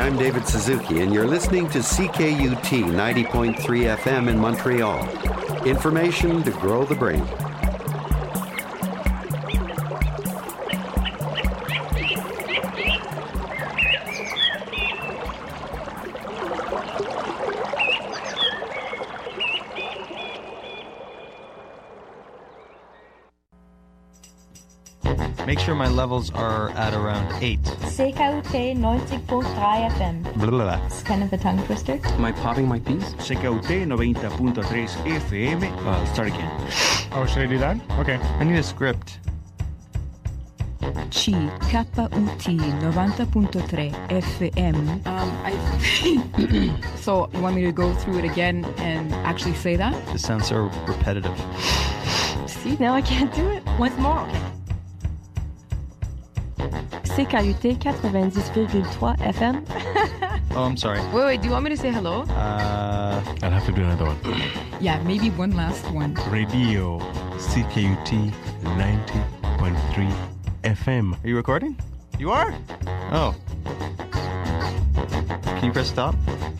I'm David Suzuki, and you're listening to CKUT 90.3 FM in Montreal. Information to grow the brain. Make sure my levels are at around 8. CKUT 90.3 FM. Blah, blah, blah. It's kind of a tongue twister. Am I popping my piece? CKUT 90.3 FM. Start again. Oh, should I do that? Okay. I need a script. CKUT 90.3 FM. So you want me to go through it again and actually say that? This sounds so repetitive. See, now I can't do it. Once more, okay. CKUT 90.3 FM. Oh, I'm sorry. Wait, do you want me to say hello? I'll have to do another one. Yeah, maybe one last one. Radio CKUT 90.3 FM. Are you recording? You are? Oh. Can you press stop?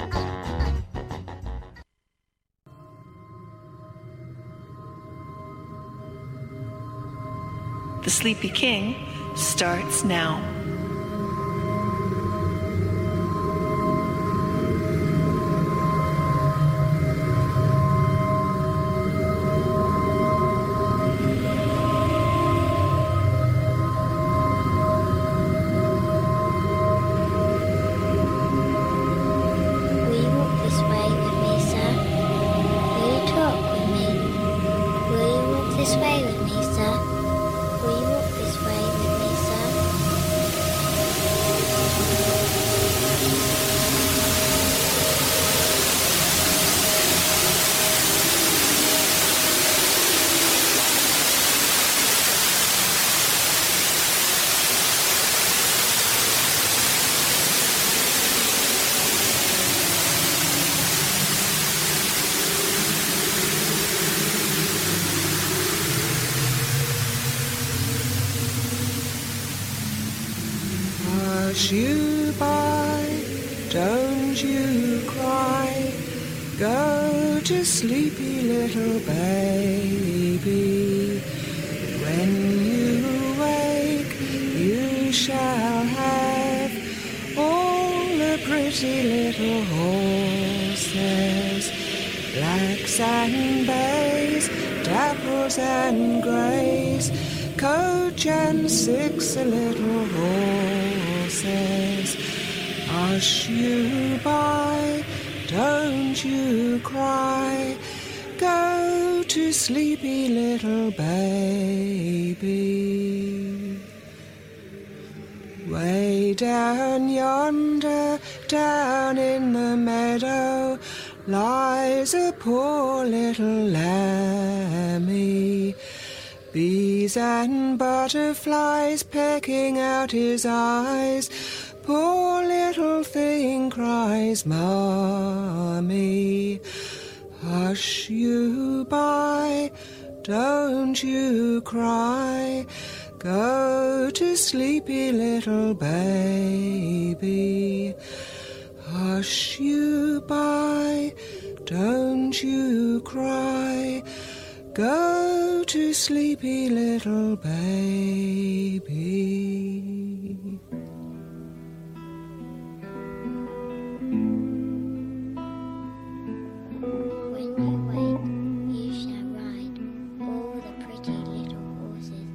The Sleepy King starts now. Hush you by, don't you cry, go to sleepy little baby. When you wake, you shall have all the pretty little horses, blacks and bays, dapples and greys, coach and 6 little horses. Hush you by, don't you cry, go to sleepy little baby. Way down yonder, down in the meadow, lies a poor little lammy. Bees and butterflies pecking out his eyes. Poor little thing cries, Mommy. Hush you by, don't you cry, go to sleepy little baby. Hush you by, don't you cry, go to sleepy little baby. When you wake, you shall ride all the pretty little horses.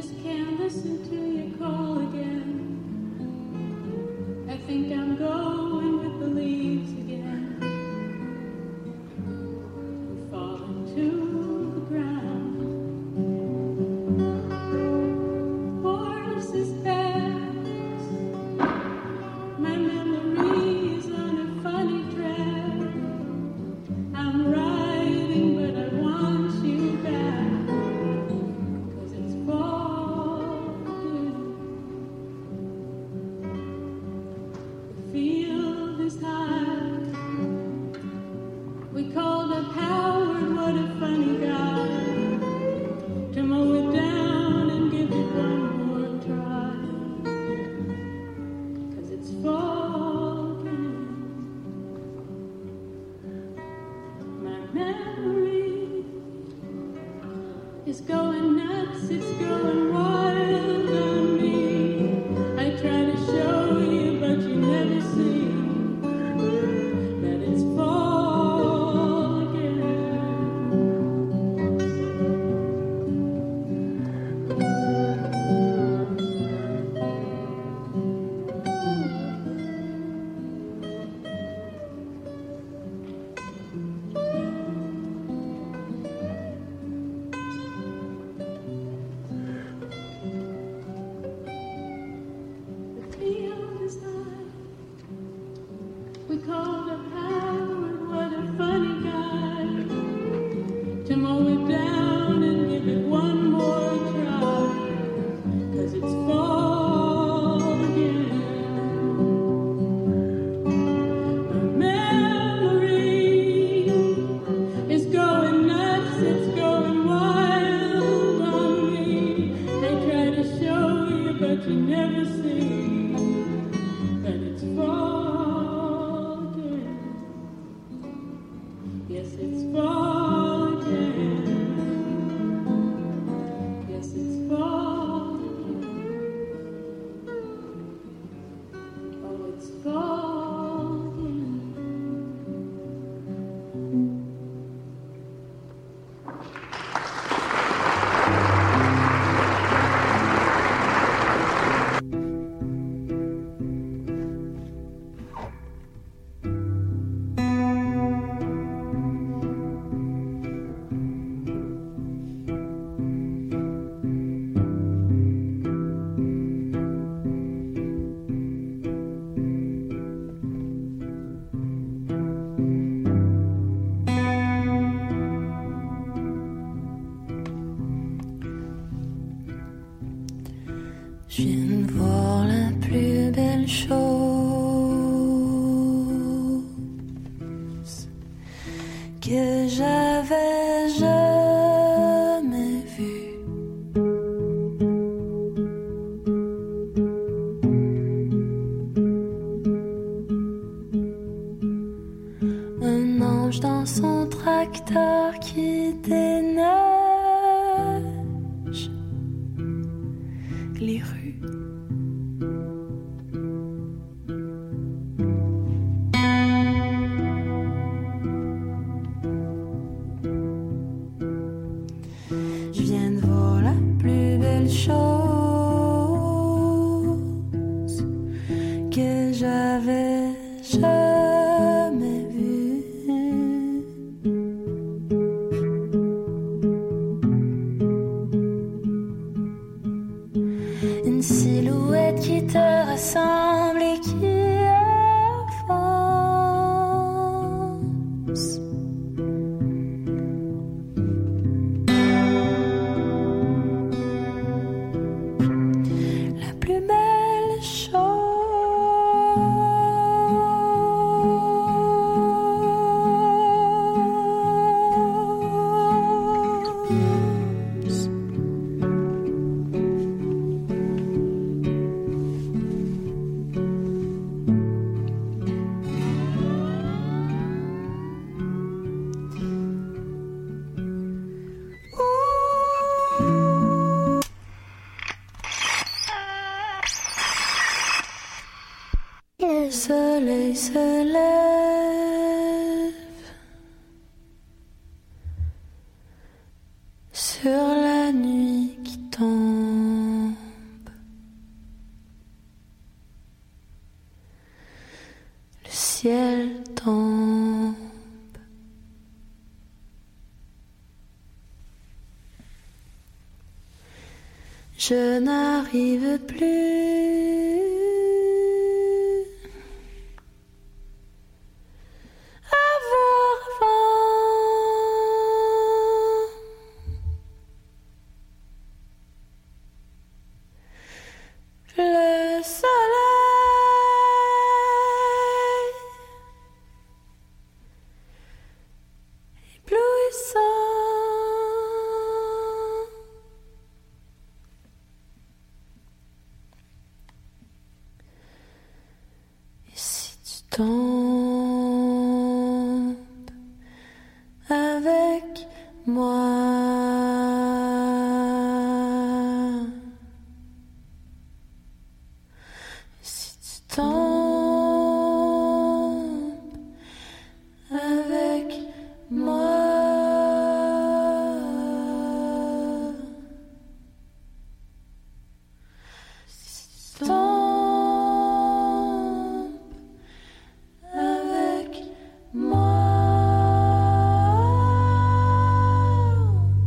just can't listen to you call again. I think I'm going with the leaves again. We fall into the ground. Horses pass. My memory's on a funny track. I'm riding, but I want you back. 'Cause it's falling. The field is high. We called up Howard, what a funny guy, to mow it down and give it one more try. 'Cause it's falling. My memory is going nuts, it's going wild on me. I try to show you, but you never see that it's fall again. The field is high. We called up Howard, what a funny guy, to mow it down and give it one more try. 'Cause it's fall again. My memory is going nuts, it's going wild on me. They try to show you, but you never see that it's fall again. Yes, it's fall again. Yes, it's fall again. Oh, it's fall again. Je viens de voir la plus belle chose que j'avais jamais vue. Un ange dans son tracteur qui déneige les rues. Je viens de voir la plus belle chose que j'avais jamais vue. Une silhouette qui te ressemble et qui avance. je n'arrive plus à voir avant. Le soleil éblouissant. Tombe avec moi. Si tu tombes avec moi. Si tu tombes avec moi.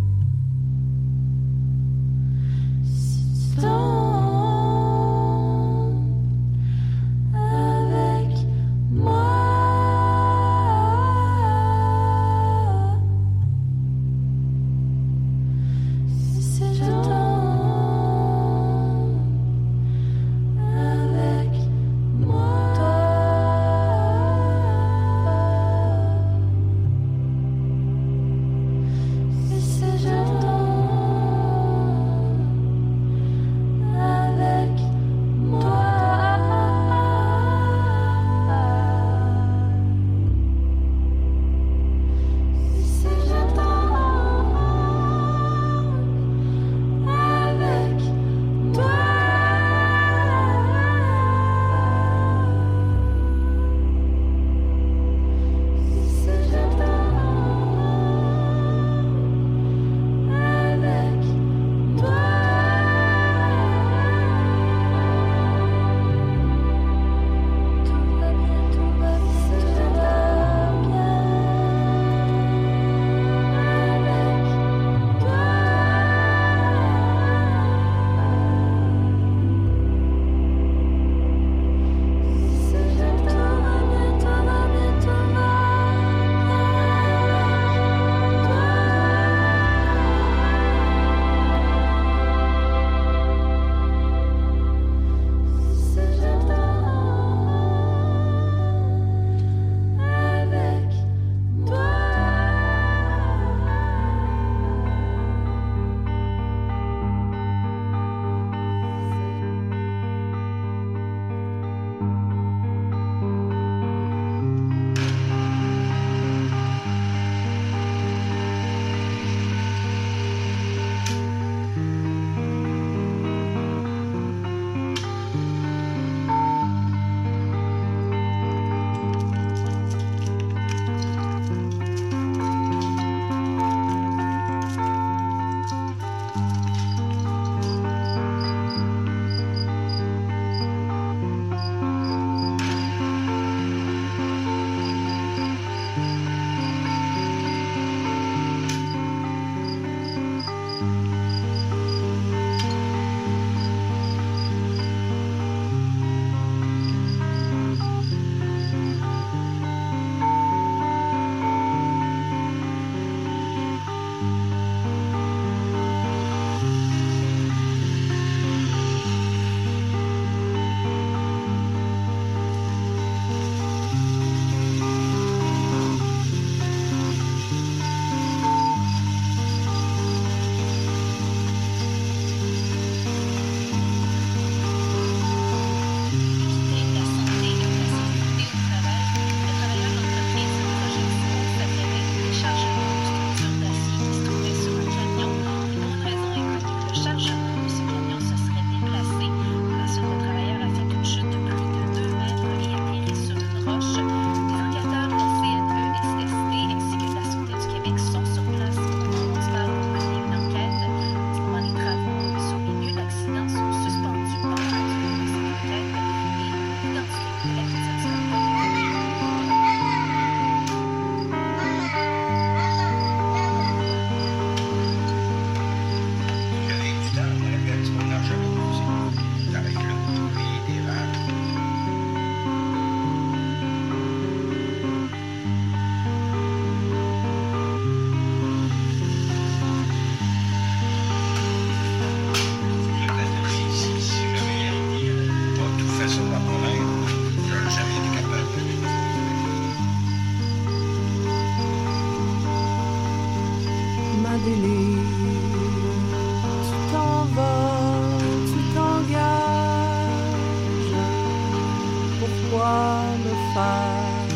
Lily, tu t'en vas, tu t'engages. Pourquoi me faire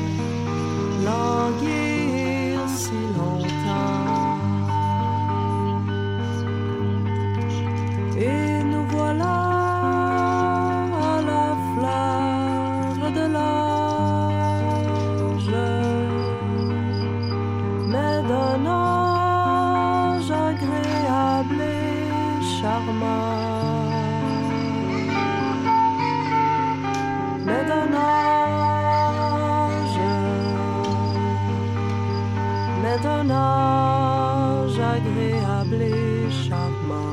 languir si longtemps? Et nous voilà à la fleur de l'âge, mais d'un âge agréable et charmant, mais d'un âge agréable et charmant,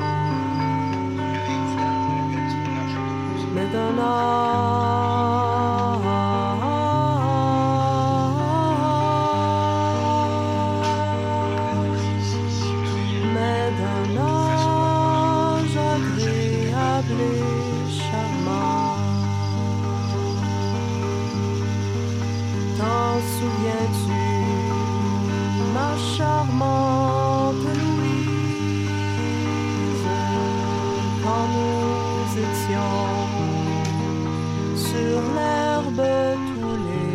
mais d'un âge agréable et charmant. T'en souviens-tu, ma charmante Louise, quand nous étions sur l'herbe tous les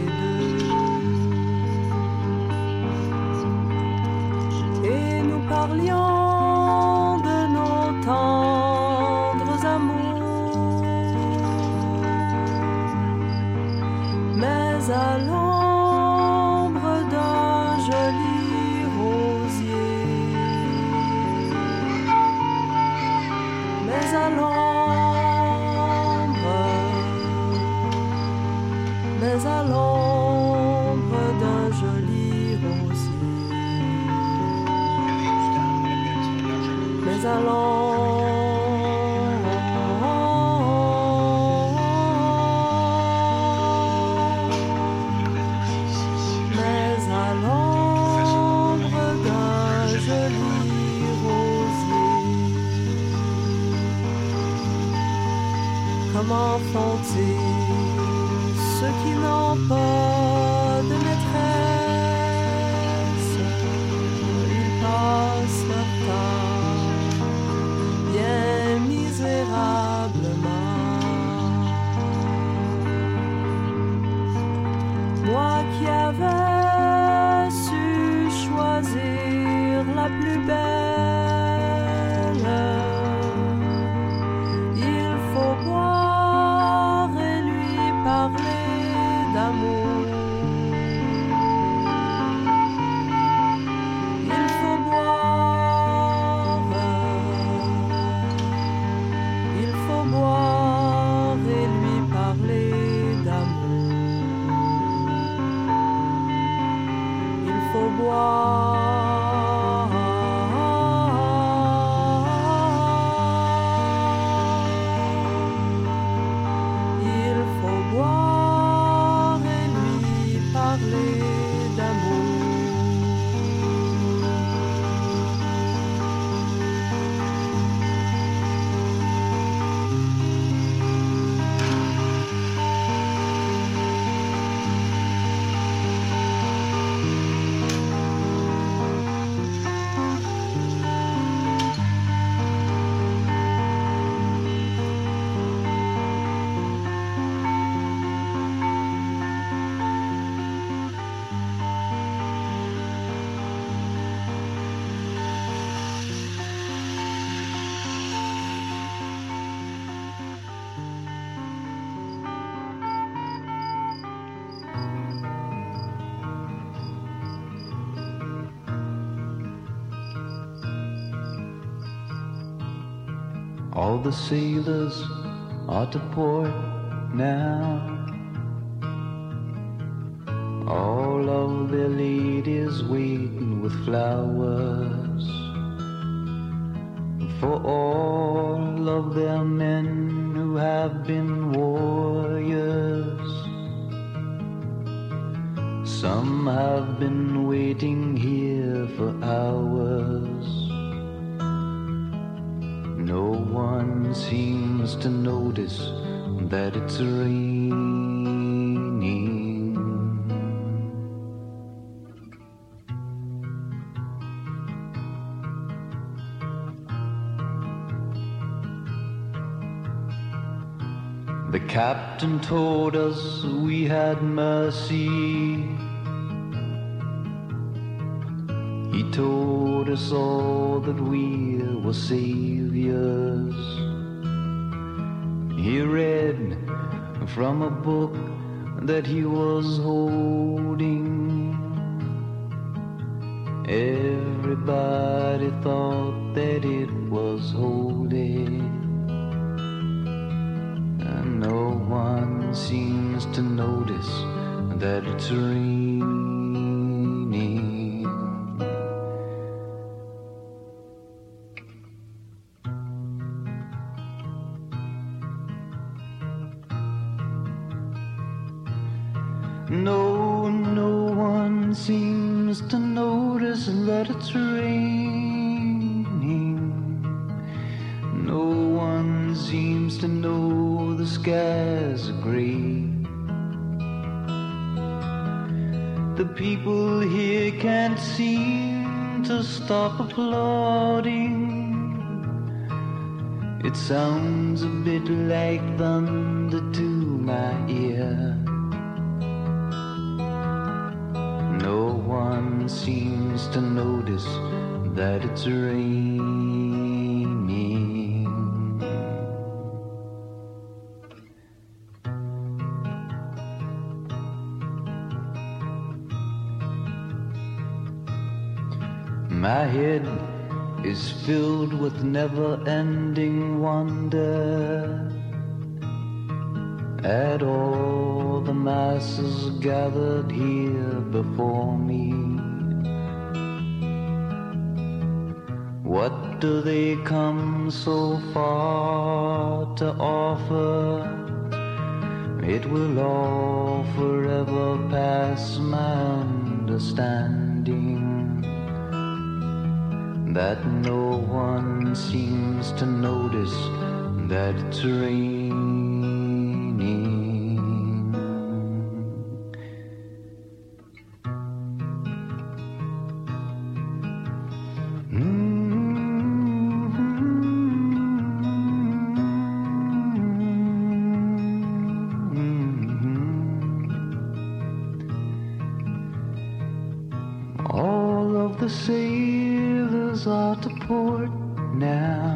deux, et nous parlions de nos tendres amours, mais à l'ombre d'un joli rosier, mais à l'ombre d'un joli rosier, mais à l'ombre d'un joli rosier. Comment font-ils ceux qui n'ont pas de maîtresse? Ils passent leur temps bien misérablement. Moi qui avais su choisir la plus belle, il faut boire et lui parler d'amour. Il faut boire et lui parler d'amour. Il faut boire et lui parler d'amour. All the sailors are to port now. All of their ladies waiting with flowers for all of their men who have been warriors. Some have been waiting here for hours. No one seems to notice that it's raining. The captain told us we had mercy. He told us all that we were saviors. He read from a book that he was holding. Everybody thought that it was holy. And no one seems to notice that it's raining. No one seems to notice that it's raining. No one seems to know the skies are gray. The people here can't seem to stop applauding. It sounds a bit like thunder to my ear. No one seems to notice that it's raining. My head is filled with never-ending wonder at all the masses gathered here before me. What do they come so far to offer? It will all forever pass my understanding. That no one seems to notice that it's raining. All of the sailors are to port now.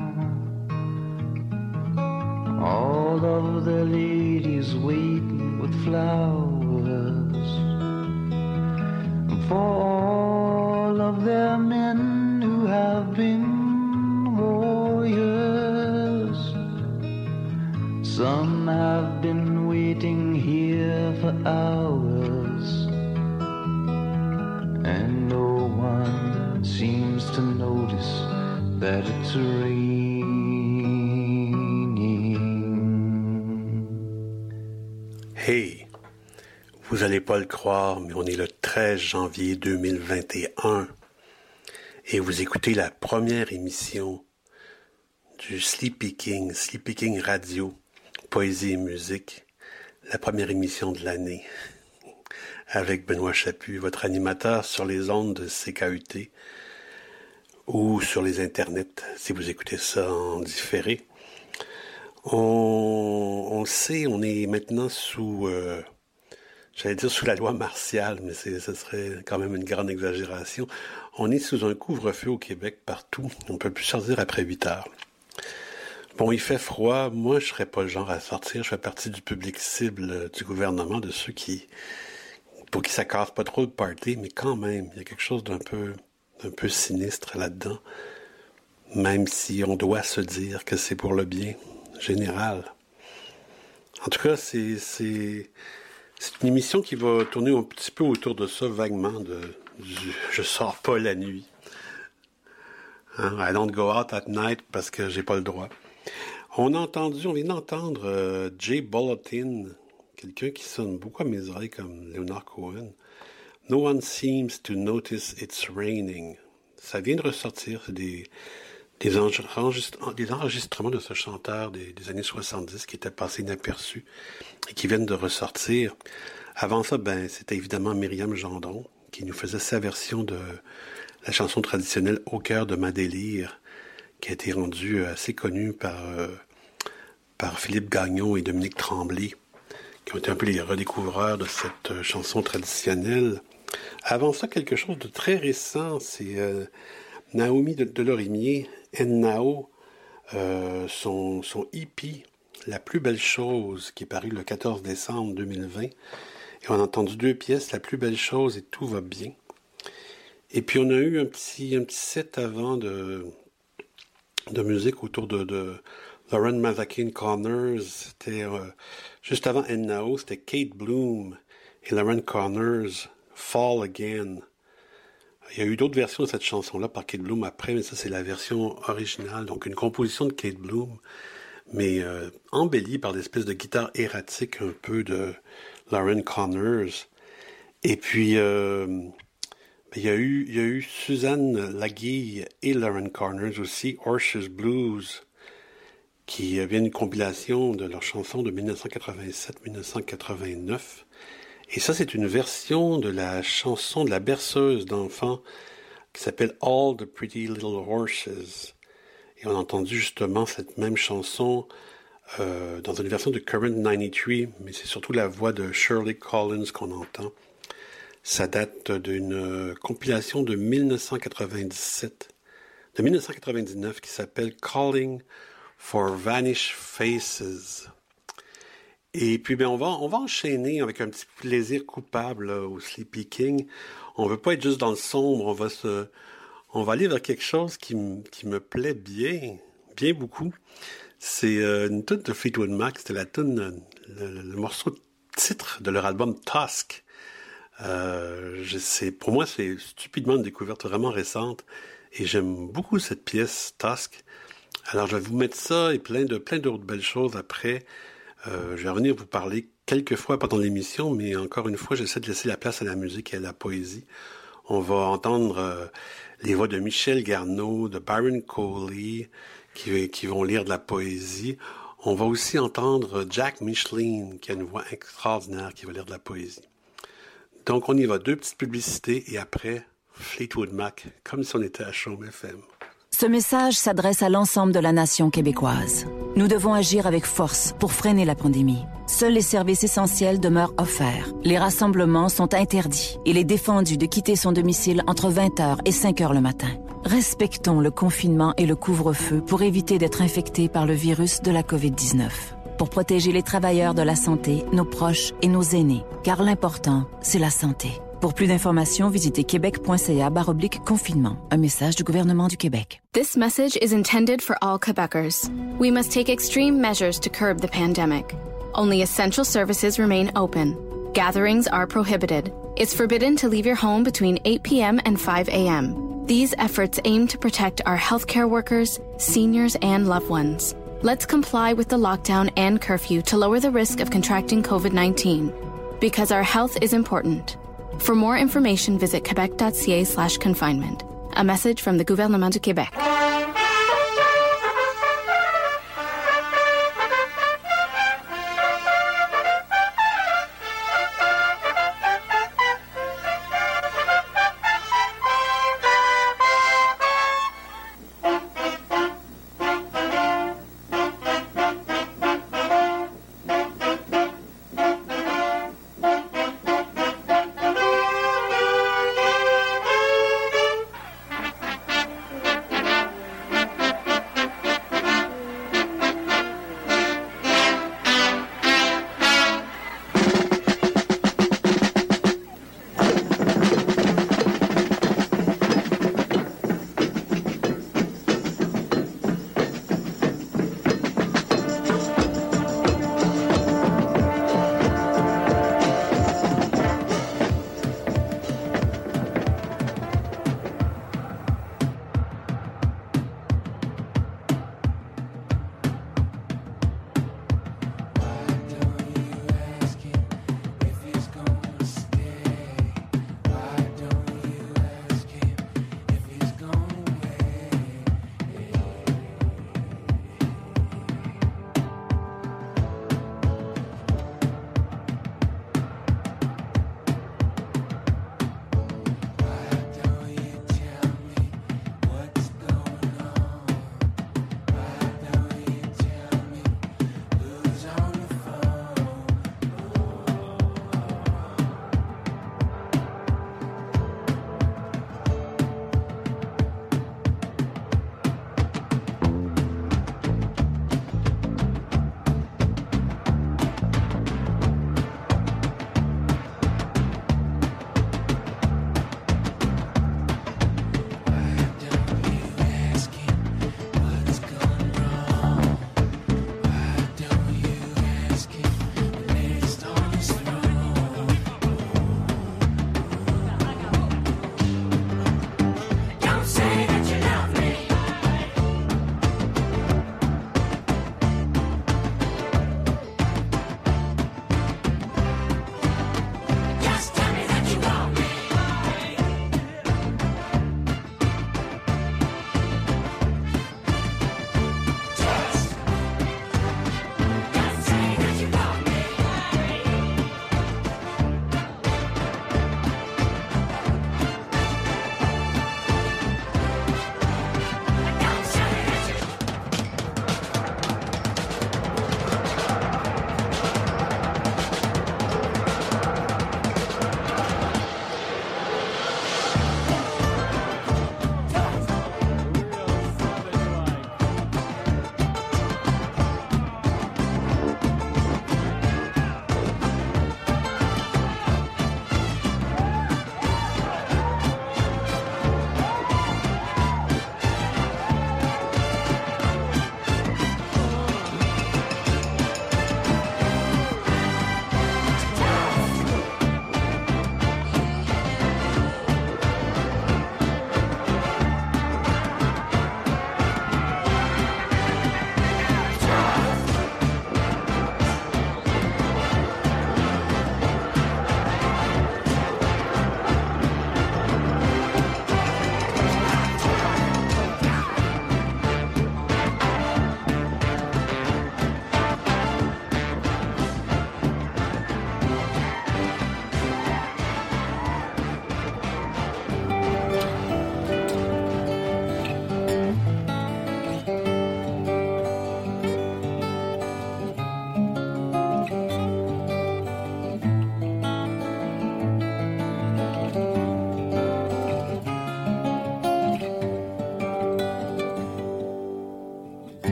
All of the ladies waiting with flowers for all of their men who have been warriors. Some have been waiting here for hours, and no one seems to notice that it's raining. Hey, vous allez pas le croire, mais on est le 13 janvier 2021 et vous écoutez la première émission du Sleepy King Radio, Poésie et musique, la première émission de l'année, avec Benoît Chaput, votre animateur sur les ondes de CKUT ou sur les internets, si vous écoutez ça en différé. On le sait, on est maintenant sous, j'allais dire sous la loi martiale, mais ce serait quand même une grande exagération. On est sous un couvre-feu au Québec partout. On ne peut plus sortir après 8 heures. Bon, il fait froid. Moi, je serais pas le genre à sortir. Je fais partie du public cible du gouvernement, de ceux pour qui ça casse pas trop de party, mais quand même, il y a quelque chose d'un peu sinistre là-dedans, même si on doit se dire que c'est pour le bien général. En tout cas, c'est une émission qui va tourner un petit peu autour de ça, vaguement, du je sors pas la nuit. I don't go out at night parce que j'ai pas le droit. On vient d'entendre Jay Bulletin, quelqu'un qui sonne beaucoup à mes oreilles comme Leonard Cohen. No one seems to notice it's raining. Ça vient de ressortir, c'est des enregistrements de ce chanteur des années 70 qui étaient passés inaperçus et qui viennent de ressortir. Avant ça, c'était évidemment Myriam Gendron qui nous faisait sa version de la chanson traditionnelle Au cœur de ma délire, qui a été rendue assez connue par par Philippe Gagnon et Dominique Tremblay, qui ont été un peu les redécouvreurs de cette chanson traditionnelle. Avant ça, quelque chose de très récent, c'est Naomi Delorimier, N-Nao, son EP, La plus belle chose, qui est paru le 14 décembre 2020. Et on a entendu 2 pièces, La plus belle chose et Tout va bien. Et puis on a eu un petit set avant de musique autour de Lauren Mazakin Connors. C'était juste avant N-Nao, c'était Kate Bloom et Lauren Connors, Fall Again. Il y a eu d'autres versions de cette chanson-là par Kate Bloom après, mais ça c'est la version originale, donc une composition de Kate Bloom, mais embellie par des espèces de guitares erratiques un peu de Lauren Connors. Et puis il y a eu Suzanne Laguille et Lauren Connors aussi, Horses Blues, qui vient d'une compilation de leurs chansons de 1987-1989. Et ça, c'est une version de la chanson de la berceuse d'enfants qui s'appelle All the Pretty Little Horses. Et on a entendu justement cette même chanson dans une version de Current 93, mais c'est surtout la voix de Shirley Collins qu'on entend. Ça date d'une compilation de 1999 qui s'appelle Calling for Vanished Faces. Et puis, on va enchaîner avec un petit plaisir coupable là, au Sleepy King. On veut pas être juste dans le sombre, on va aller vers quelque chose qui me plaît bien beaucoup. C'est une tune de Fleetwood Mac, c'était la tune, le morceau titre de leur album Tusk. Pour moi, c'est stupidement une découverte vraiment récente et j'aime beaucoup cette pièce Tusk. Alors, je vais vous mettre ça et plein d'autres belles choses après. Je vais revenir vous parler quelques fois pendant l'émission, mais encore une fois, j'essaie de laisser la place à la musique et à la poésie. On va entendre les voix de Michel Garneau, de Byron Coley, qui vont lire de la poésie. On va aussi entendre Jack Micheline, qui a une voix extraordinaire, qui va lire de la poésie. Donc, on y va. 2 petites publicités et après, Fleetwood Mac, comme si on était à Chaume FM. Ce message s'adresse à l'ensemble de la nation québécoise. Nous devons agir avec force pour freiner la pandémie. Seuls les services essentiels demeurent offerts. Les rassemblements sont interdits. Il est défendu de quitter son domicile entre 20h et 5h le matin. Respectons le confinement et le couvre-feu pour éviter d'être infectés par le virus de la COVID-19. Pour protéger les travailleurs de la santé, nos proches et nos aînés. Car l'important, c'est la santé. Pour plus d'informations, visitez québec.ca/confinement. Un message du gouvernement du Québec. This message is intended for all Quebecers. We must take extreme measures to curb the pandemic. Only essential services remain open. Gatherings are prohibited. It's forbidden to leave your home between 8 p.m. and 5 a.m. These efforts aim to protect our healthcare workers, seniors, and loved ones. Let's comply with the lockdown and curfew to lower the risk of contracting COVID-19. Because our health is important. For more information, visit quebec.ca/confinement. A message from the gouvernement du Québec.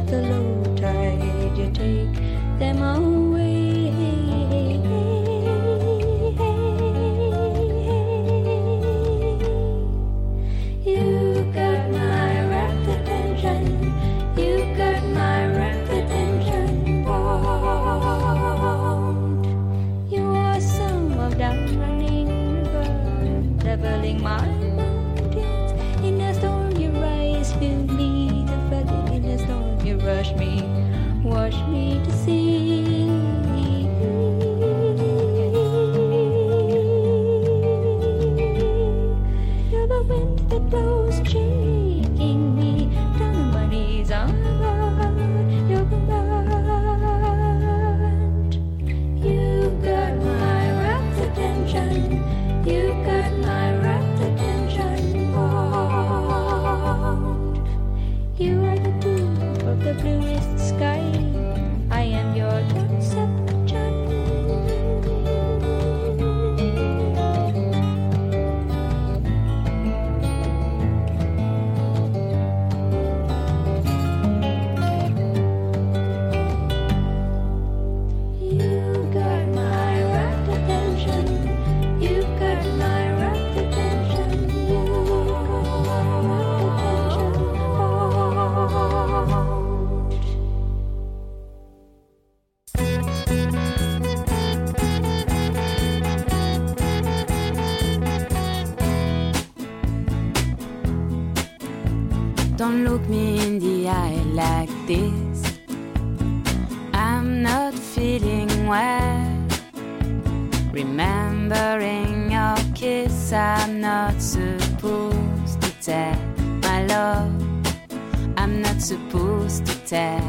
with the low tide, you take them away. You got my rapt attention, you got my rapt attention bound. You are some of that running river, leveling my mountains. In a storm you rise, fill me to flooding. In a storm you rush me, wash me to sea. You're the wind that blows, shaking me down on my knees on your command. You got my rapt attention, you got my rapt attention bound. You are the blue of the bluest sky, I am your conception. You got my rapt attention, you got my rapt attention, you got my rapt attention bound. Don't look me in the eye like this. I'm not feeling well. Remembering your kiss, I'm not supposed to tell. My love, I'm not supposed to tell.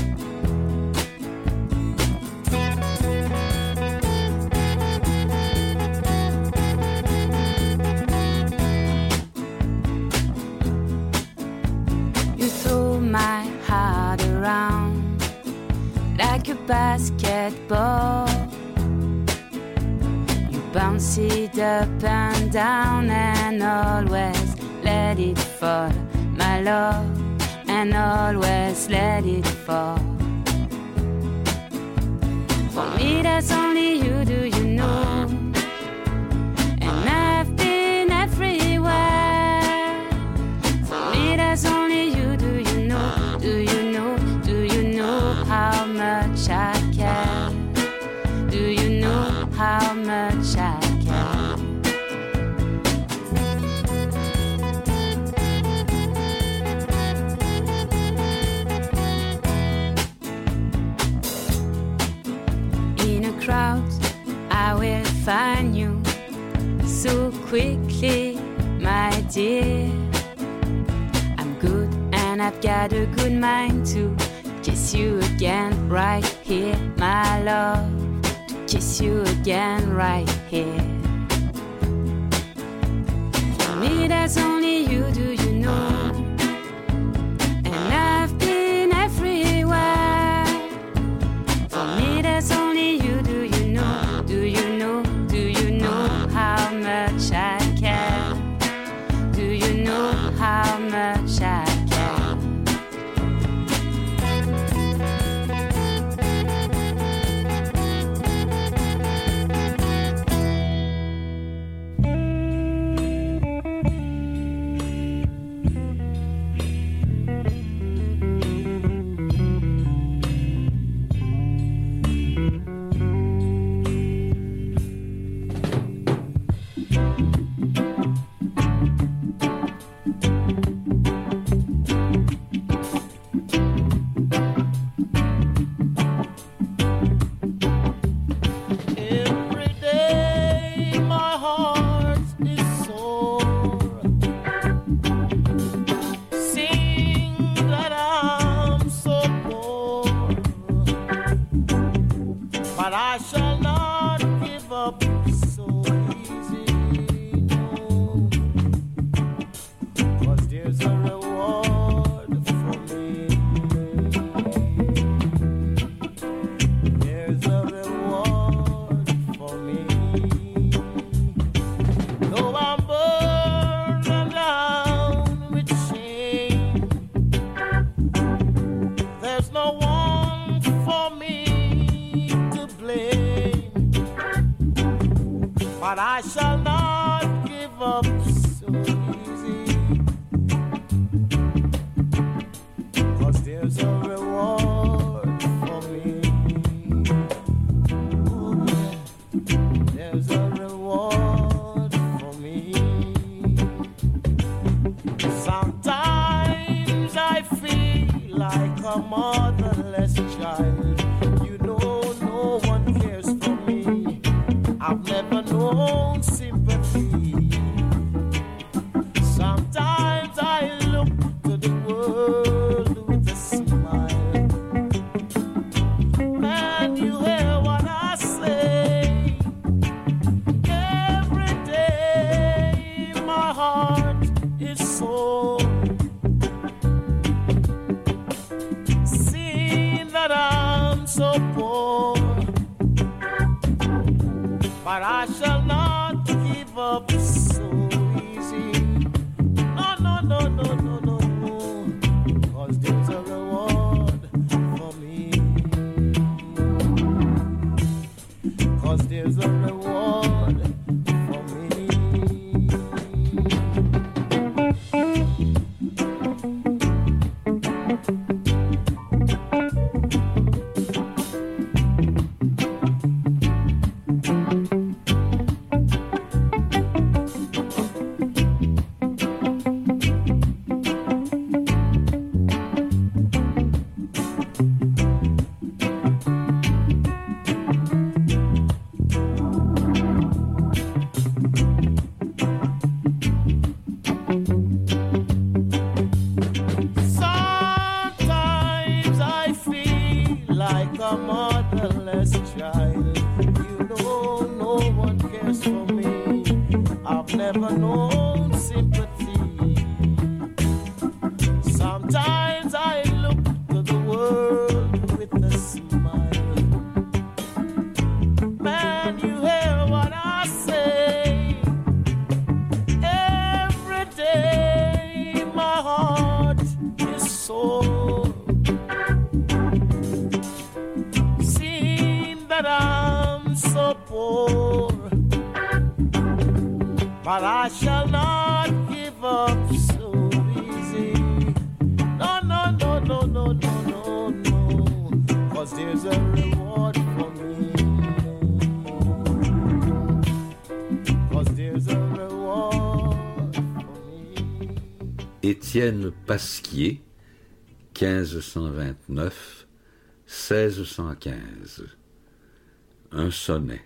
You throw my heart around like a basketball. You bounce it up and down and always let it fall. My love, and always let it fall. For me that's only you, do you know? And I've been everywhere. For me that's only you, do you know? Do you know? Do you know how much I care? Do you know how much I care? In a crowd, I will find you so quickly, my dear. I'm good and I've got a good mind to kiss you again right here, my love. To kiss you again right here. For me, that's only you, do you know? And I've been everywhere. For me, that's only you, do you know? Do you know? Do you know how much I care? Do you know how much I care? never known sympathy. Sometimes I look to the world with a smile. Man, you hear what I say. Every day my heart is sore. Seeing that I'm so poor, but I shall not give up so easy. No, no, no, no, no, no, no, no. 'Cause there's a reward for me. 'Cause there's a reward for me. Étienne Pasquier, 1529-1615. Un sonnet.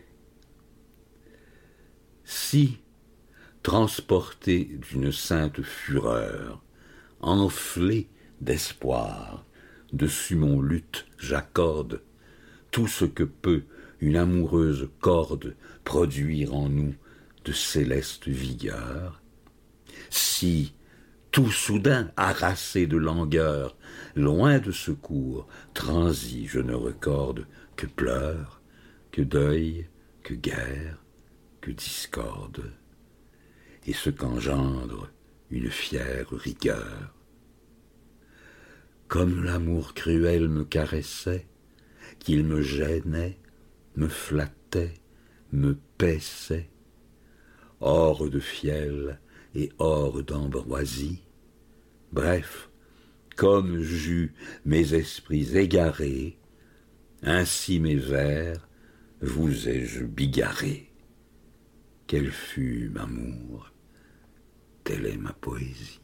Si, transporté d'une sainte fureur, enflé d'espoir, dessus mon luth j'accorde tout ce que peut une amoureuse corde produire en nous de céleste vigueur. Si, tout soudain harassé de langueur, loin de secours, transi je ne recorde que pleurs, que deuil, que guerre, que discorde, et ce qu'engendre une fière rigueur. Comme l'amour cruel me caressait, qu'il me gênait, me flattait, me paissait, or de fiel et or d'ambroisie, bref, comme j'eus mes esprits égarés, ainsi mes vers vous ai-je bigarrés. Quel fut m'amour, telle est ma poésie.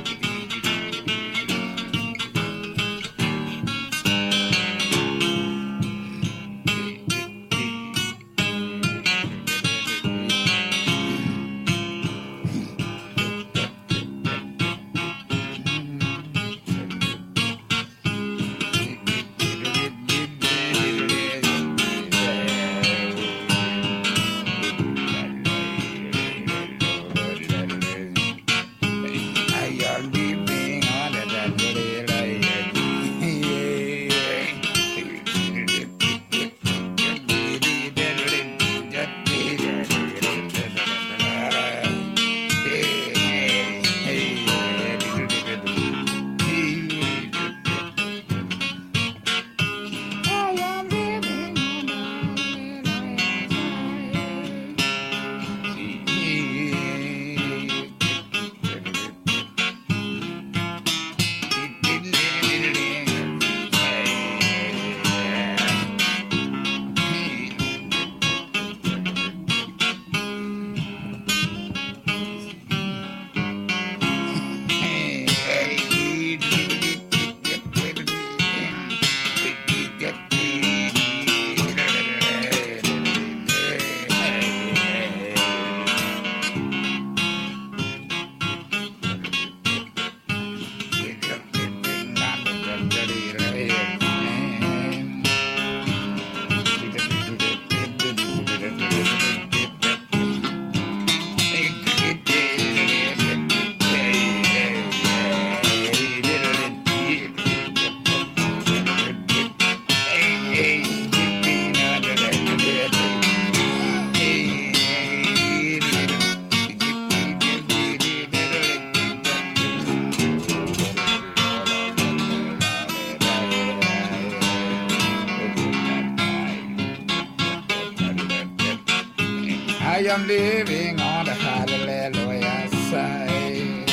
I am living on the hallelujah side.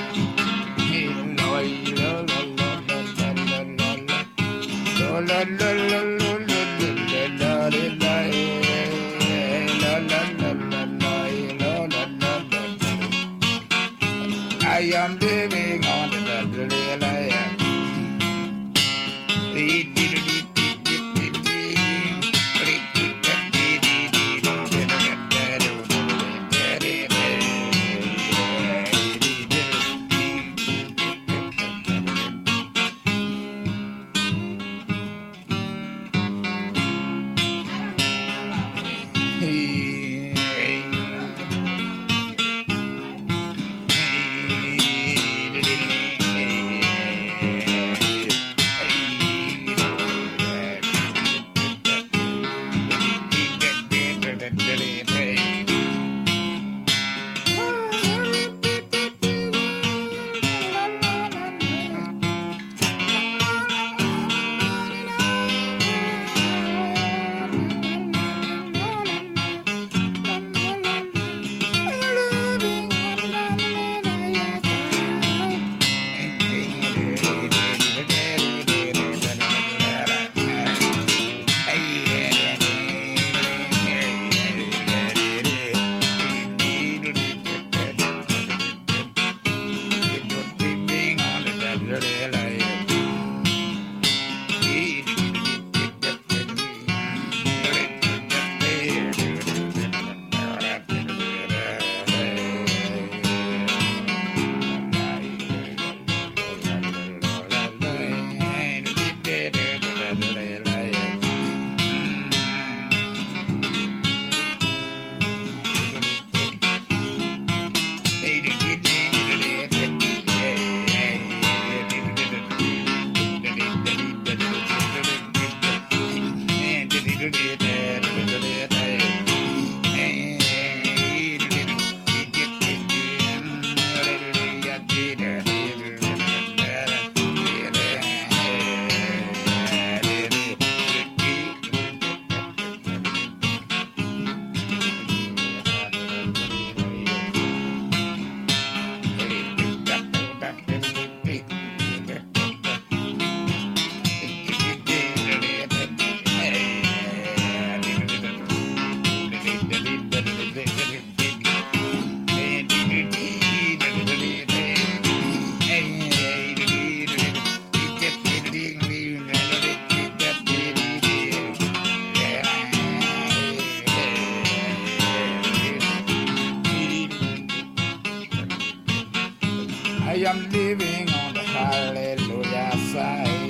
I am living on the hallelujah. I am living on the hallelujah side.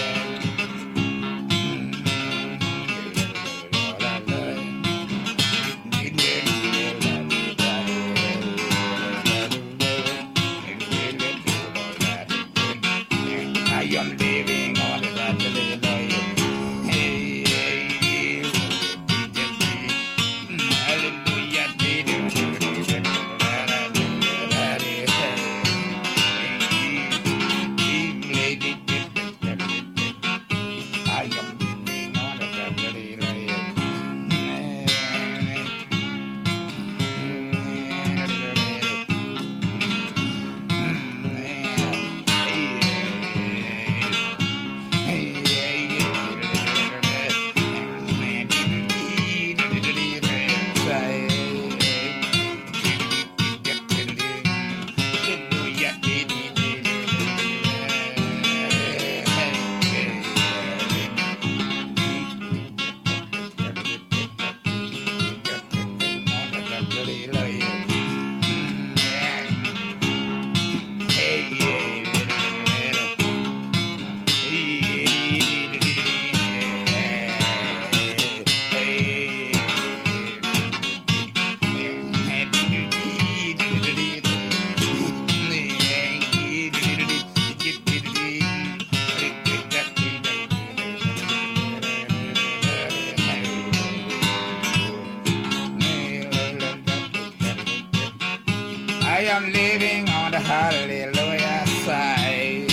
I am living on the hallelujah side.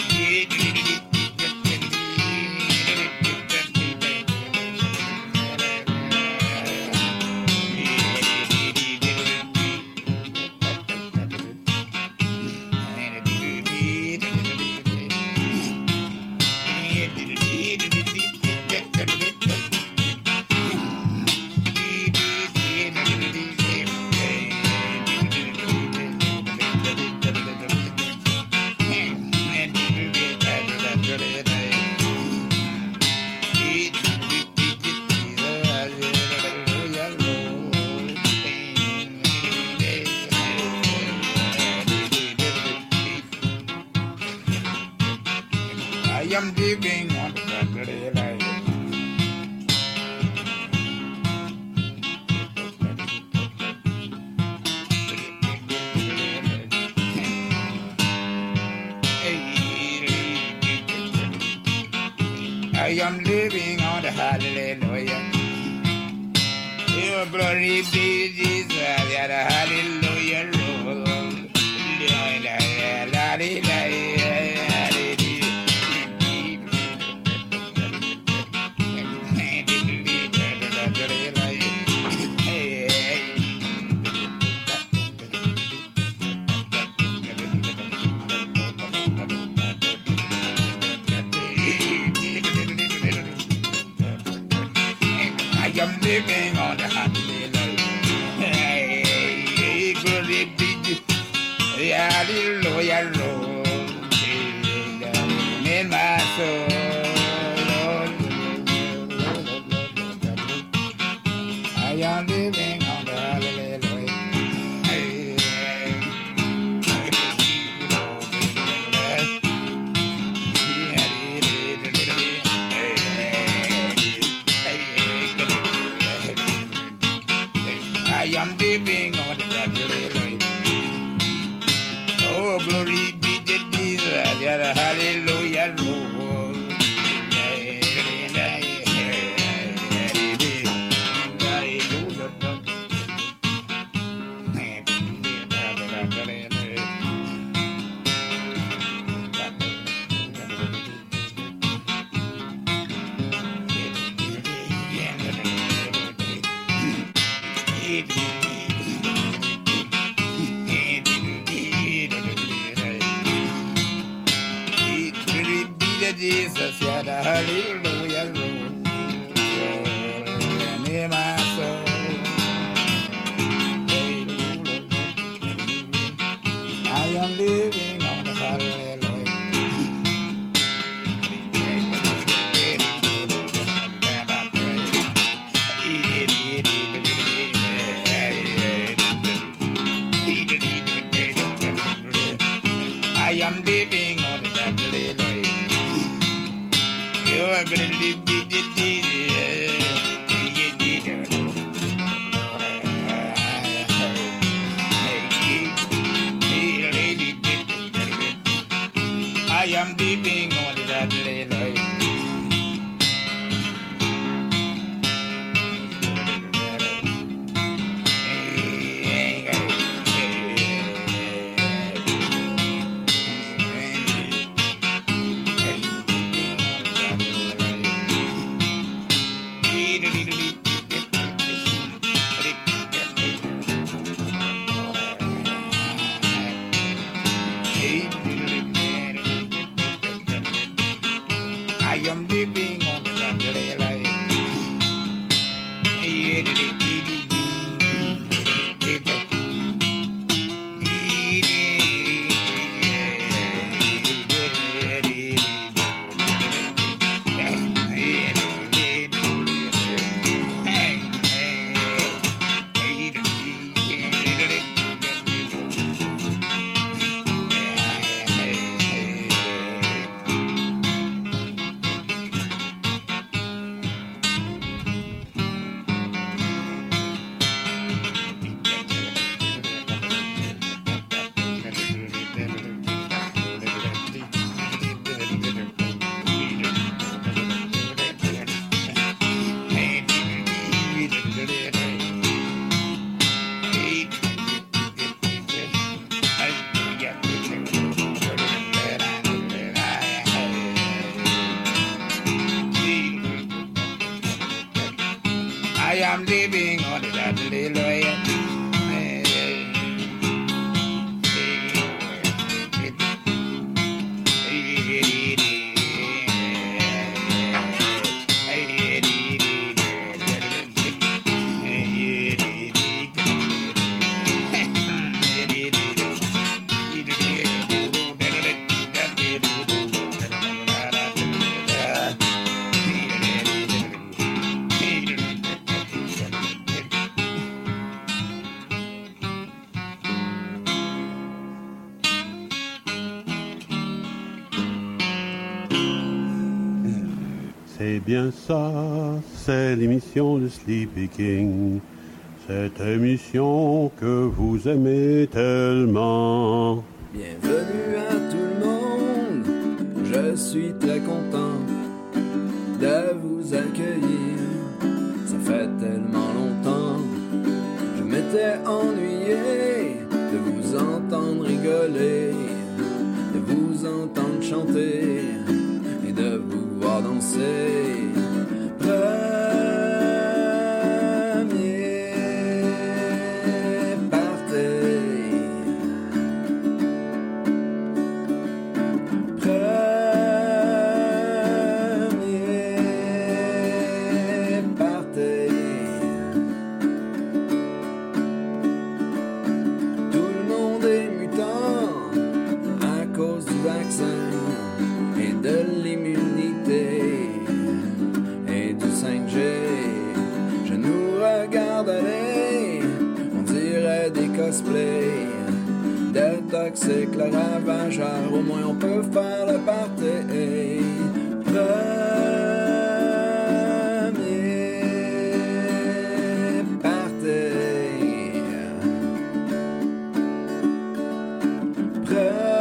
I am living on the Saturday night. I am living on the hallelujah. Your glory be Jesus, the hallelujah, Lord. I am living on the hallelujah. Glory be the hallelujah, Lord. In my soul, I am living on the hallelujah. I am living on the hallelujah. Oh, glory be to Jesus, yeah, hallelujah, Lord. Jesus, yeah, the hallelujah, Lord. In my soul. I am living on the hallelujah. am living on that little way. You're gonna live with it. I am living on that little way. I am living on that little way. I am living on that little way. C'est bien ça, c'est l'émission de Sleepy King. Cette émission que vous aimez tellement. Bienvenue à tout le monde, je suis très content de vous accueillir. Ça fait tellement longtemps, je m'étais ennuyé de vous entendre rigoler, de vous entendre chanter et de vous voir danser. De toxiques, le ravageur, au moins on peut faire le party. Premier party.